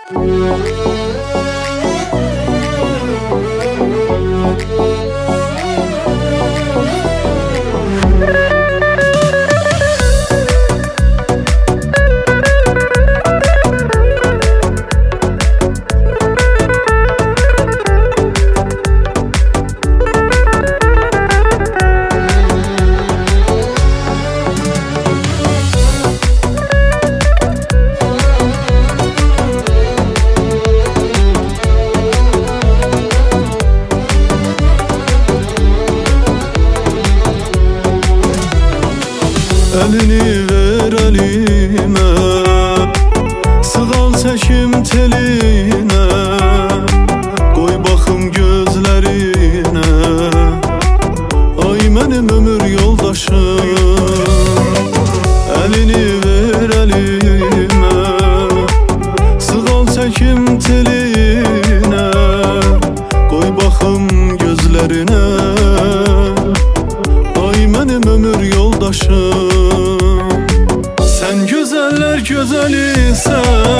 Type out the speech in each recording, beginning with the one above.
Elini ver elime, sığal çəkim teline, qoy baxım gözlərinə. Ay mənim ömür yoldaşım, elini ver elimə, sığal çəkim teline, qoy baxım gözlərinə. Ay mənim ömür yoldaşım, sen güzeller güzelisən,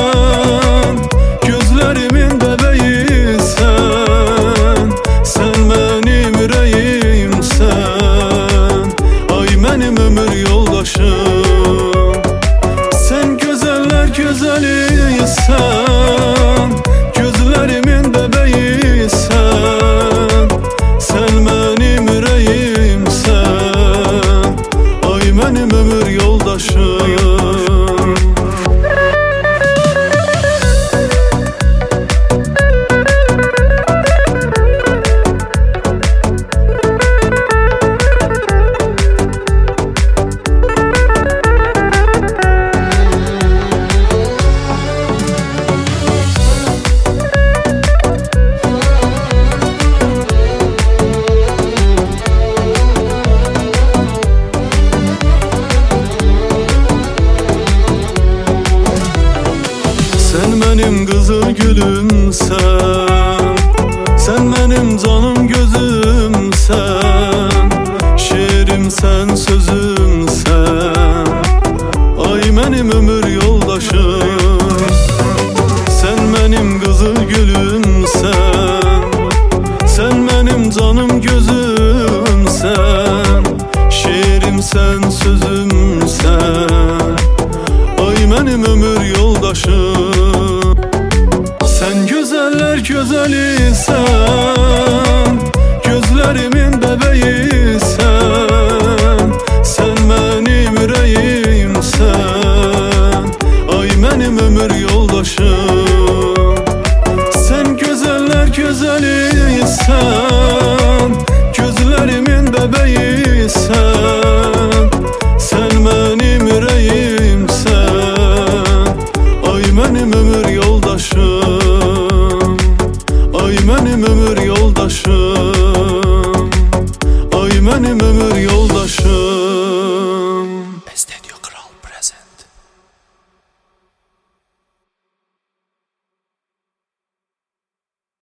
gözlerimin bebeğisən, sen benim ürəyimsən. Ay mənim ömür yoldaşım, sen güzeller güzelisən, gözlerimin bebeğisən, sen benim ürəyimsən. Ay mənim ömür yoldaşım. Sen benim kızıl gülümsen, sen benim canım gözümsen, şiirimsen sözümsen. Ay benim ömür yoldaşım, sen benim kızıl gülümsen, sen benim canım gözümsen, şiirimsen sözümsen. Ay benim ömür yoldaşım, sen güzeller güzelisən, gözlerimin bebeğisən, sen benim ürəyimsən. Ay benim ömür yoldaşım.